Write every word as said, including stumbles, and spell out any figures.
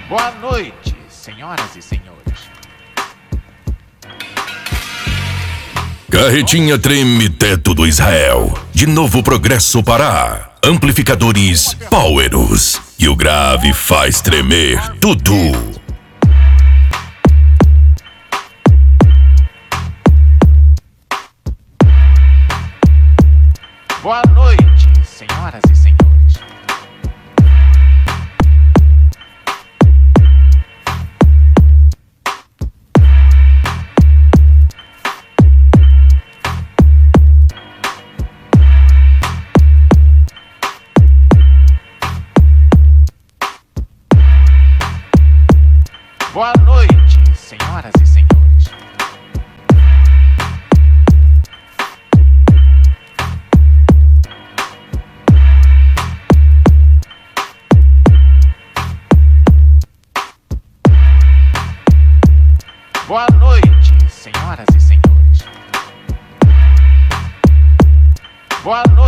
Boa noite, senhoras e senhores. Carretinha treme teto do Israel. De Novo Progresso Pará. Amplificadores Powerus. E o grave faz tremer tudo. Boa noite, senhoras e senhores. Boa noite, senhoras e senhores. Boa noite, senhoras e senhores. Boa noite.